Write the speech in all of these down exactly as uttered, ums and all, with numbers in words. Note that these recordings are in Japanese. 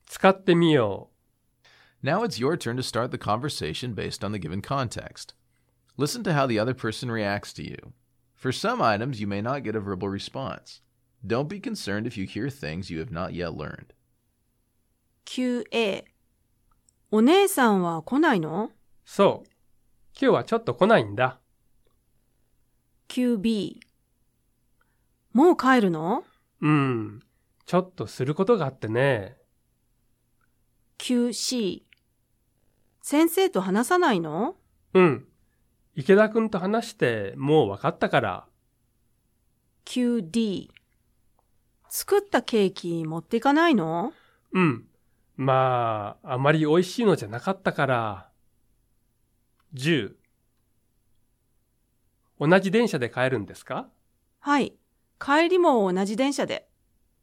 使ってみよう。Now it's your turn to start the conversation based on the given context. Listen to how the other person reacts to you. For some items, you may not get a verbal response. Don't be concerned if you hear things you have not yet learned. きゅうエー お姉さんは来ないの？ う。そう。今日はちょっと来ないんだ。 きゅうビー もう帰るの？ うん。ちょっとすることがあってね。 きゅうシー 先生と話さないの？ うん。池田くんと話してもう分かったから。 きゅうディー 作ったケーキ持っていかないの？ うん。まあ、あまり美味しいのじゃなかったから。じゅう。同じ電車で帰るんですか？ はい。帰りも同じ電車で。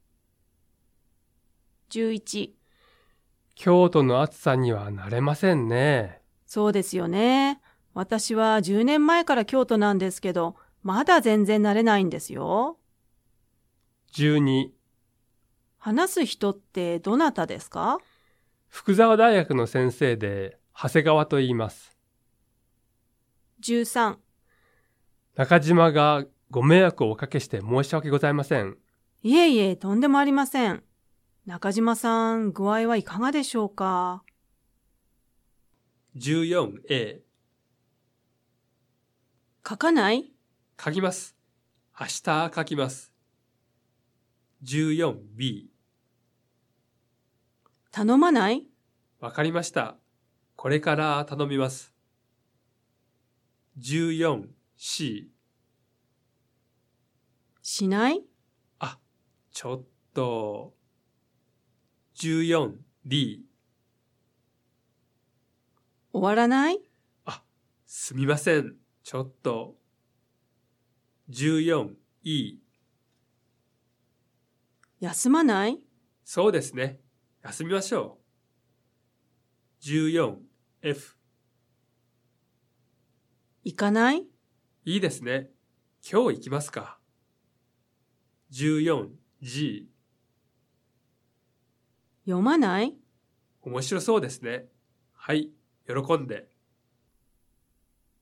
じゅういち。 京都の暑さには慣れませんね。 そうですよね。私はじゅうねんまえから京都なんですけど、まだ全然慣れないんですよ。 じゅうに。 話す人ってどなたですか？ 福沢大学の先生で長谷川と言います。 じゅうさん。 中島がご迷惑をおかけして申し訳ございません。 いえいえ、とんでもありません。中島さん、具合はいかがでしょうか？ じゅうよんエー。 書かない？ 書きます。明日書きます。じゅうよんビー。 頼まない？ わかりました。これから頼みます。じゅうよんシー。 しない？ あ、ちょっと。じゅうよんディー。 終わらない？ あ、すみません。ちょっと。じゅうよんイー。 休まない？ そうですね。休みましょう。じゅうよんエフ。 行かない？ いいですね。今日行きますか。じゅうよんジー。 読まない？ 面白そうですね。はい、喜んで。